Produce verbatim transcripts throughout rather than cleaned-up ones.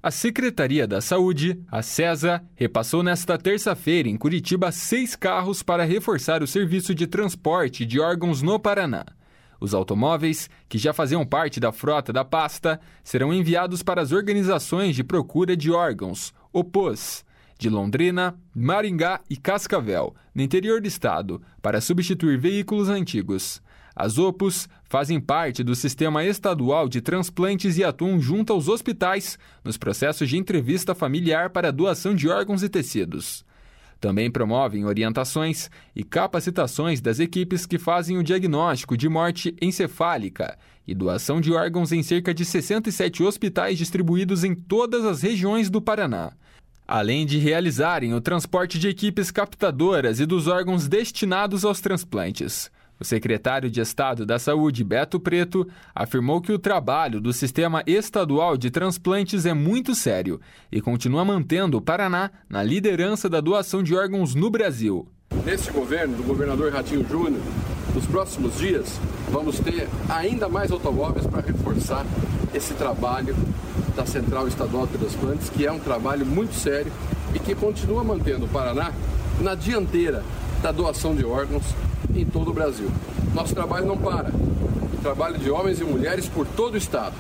A Secretaria da Saúde, a SESA, repassou nesta terça-feira em Curitiba seis carros para reforçar o serviço de transporte de órgãos no Paraná. Os automóveis, que já faziam parte da frota da pasta, serão enviados para as organizações de procura de órgãos, O P O S, de Londrina, Maringá e Cascavel, no interior do estado, para substituir veículos antigos. As O P O S fazem parte do Sistema Estadual de Transplantes e atuam junto aos hospitais nos processos de entrevista familiar para doação de órgãos e tecidos. Também promovem orientações e capacitações das equipes que fazem o diagnóstico de morte encefálica e doação de órgãos em cerca de sessenta e sete hospitais distribuídos em todas as regiões do Paraná. Além de realizarem o transporte de equipes captadoras e dos órgãos destinados aos transplantes. O secretário de Estado da Saúde, Beto Preto, afirmou que o trabalho do Sistema Estadual de Transplantes é muito sério e continua mantendo o Paraná na liderança da doação de órgãos no Brasil. Neste governo, do governador Ratinho Júnior, nos próximos dias, vamos ter ainda mais automóveis para reforçar esse trabalho da Central Estadual de Transplantes, que é um trabalho muito sério e que continua mantendo o Paraná na dianteira da doação de órgãos em todo o Brasil. Nosso trabalho não para. O trabalho de homens e mulheres por todo o estado.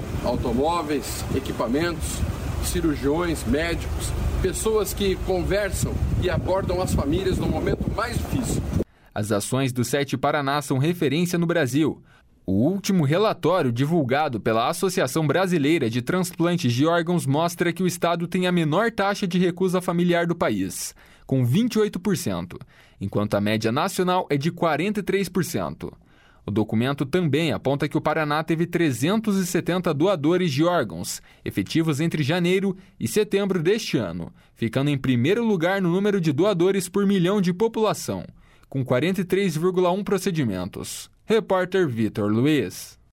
Automóveis, equipamentos, cirurgiões, médicos, pessoas que conversam e abordam as famílias no momento mais difícil. As ações do Sete Paraná são referência no Brasil. O último relatório divulgado pela Associação Brasileira de Transplantes de Órgãos mostra que o estado tem a menor taxa de recusa familiar do país, com vinte e oito por cento, enquanto a média nacional é de quarenta e três por cento. O documento também aponta que o Paraná teve trezentos e setenta doadores de órgãos, efetivos entre janeiro e setembro deste ano, ficando em primeiro lugar no número de doadores por milhão de população, com quarenta e três vírgula um procedimentos. Repórter Vitor Luiz.